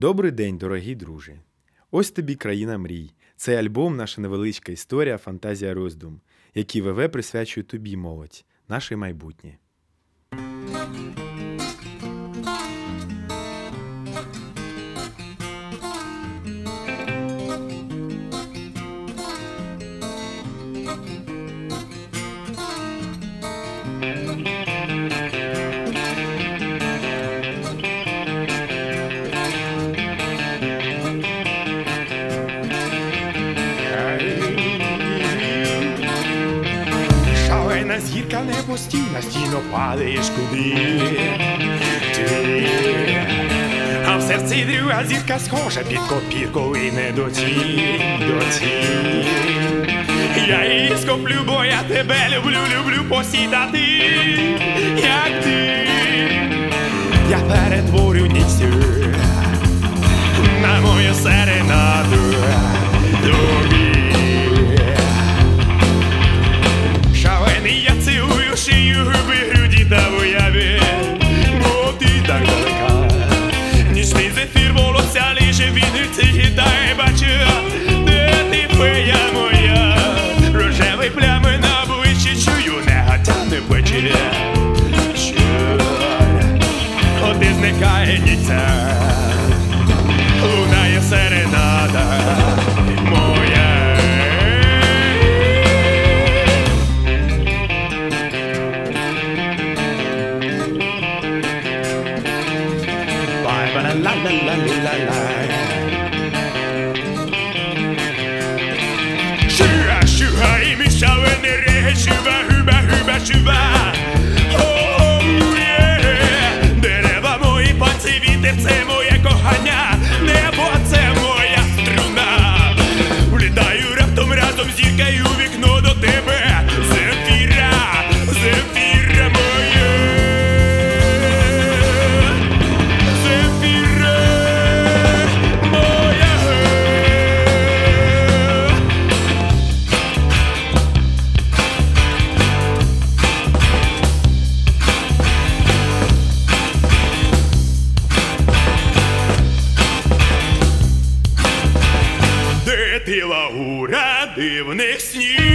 Добрий день, дорогі друзі! Ось тобі «Країна мрій». Цей альбом – наша невеличка історія, фантазія, роздум, які ВВ присвячує тобі, молодь, наше майбутнє. Шалена зірка не постійна, стійно падаєш куди ти. А в серці друга зірка схожа під копірку і не дотінь. Я її скоплю, бо я тебе люблю посідати, як ти. Я перетворю ніцю на мою серенаду тобі. Шалений я цілую шию, губи, груді та в уяві, бо ти так далека. Нічний зефір, волосся ліже, вінниці гітає, бачу, де ти фея моя. Рожеві плями на обличчі, чую негативне плечі. От і зникає ніця, лунає серенада моя. Шуга і мій шалений регіт, шуба. Дерева мої, пальці, вітер, це моє кохання. Небо — це моя струна. Влітаю раптом разом з зіркою у вікно до тебе. Земфіра моя. Земфіра моя. Де ти, Лаура, дивних снів?